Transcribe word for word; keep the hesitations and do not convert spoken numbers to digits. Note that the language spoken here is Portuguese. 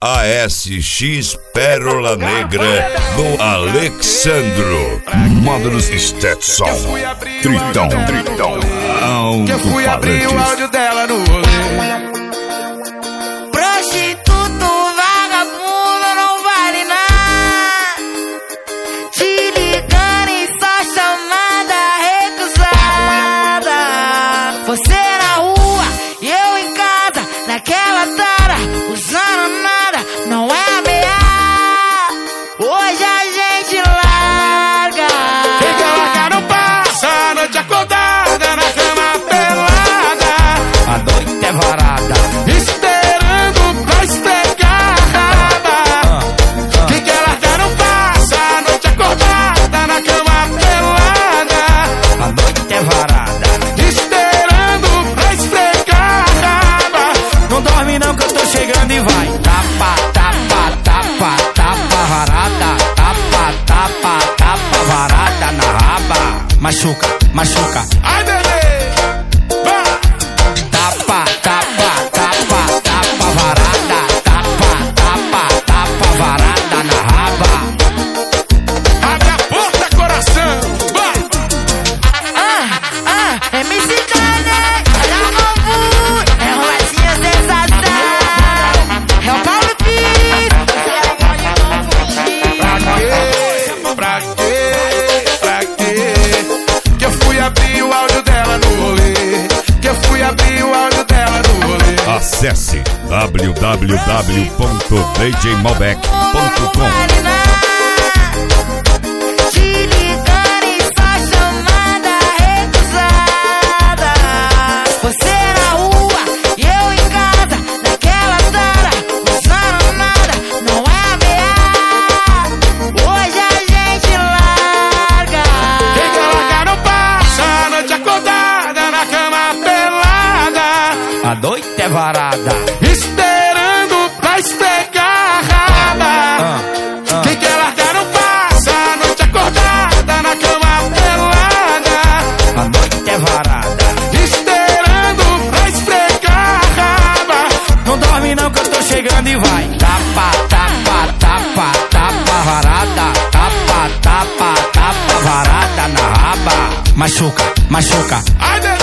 A S X Pérola Negra do Alexandro. Módulos Stetson. Tritão, Tritão. Que eu fui abrir o áudio dela no rolê. Prostituto, vagabundo, não vale nada. Te ligando e só chamada recusada. Você na rua e eu em casa, naquela tara, usando nada, não é ameaça. Hoje a gente larga. Quem quer largar não passa a noite acordada na cama pelada. A noite é varada, esperando pra esfregar a raba. Quem quer largar não passa a noite acordada na cama pelada. a noite é varada. Esperando pra esfregar a raba. Não dorme não que eu tô chegando e vai. Tapa, tapa, tapa, tapa varada. Tapa, tapa, tapa varada na raba. Machuca, machuca. Ai, bebê, vai. Tapa, tapa, tapa, tapa varada. Tapa, tapa, tapa varada na raba. Abre a porta, coração, vai. Ah, ah, M C Kanye, olha o novo, é o Latinha Sensação, é o Paulo Pires, Pra quê? Pra quê? Pra quê? Que eu fui abrir o áudio dela no rolê. Que eu fui abrir o áudio dela no rolê. Acesse w w w ponto d j malbec ponto com. vale nada. Te ligando e só chamada recusada. Você na rua e eu em casa, naquela tara, usando nada, não é ameaça. Hoje a gente larga. Quem quer largar não passa a noite acordada na cama pelada. A noite é varada. Esperando pra esfregar a raba. Ah, ah. Quem quer largar não passa a noite acordada na cama pelada. A noite é varada. Esperando pra esfregar a raba. Não dorme não que eu tô chegando e vai. Tapa, tapa, tapa, tapa varada. Tapa, tapa, tapa varada na raba. Machuca, machuca. Ai, bebê.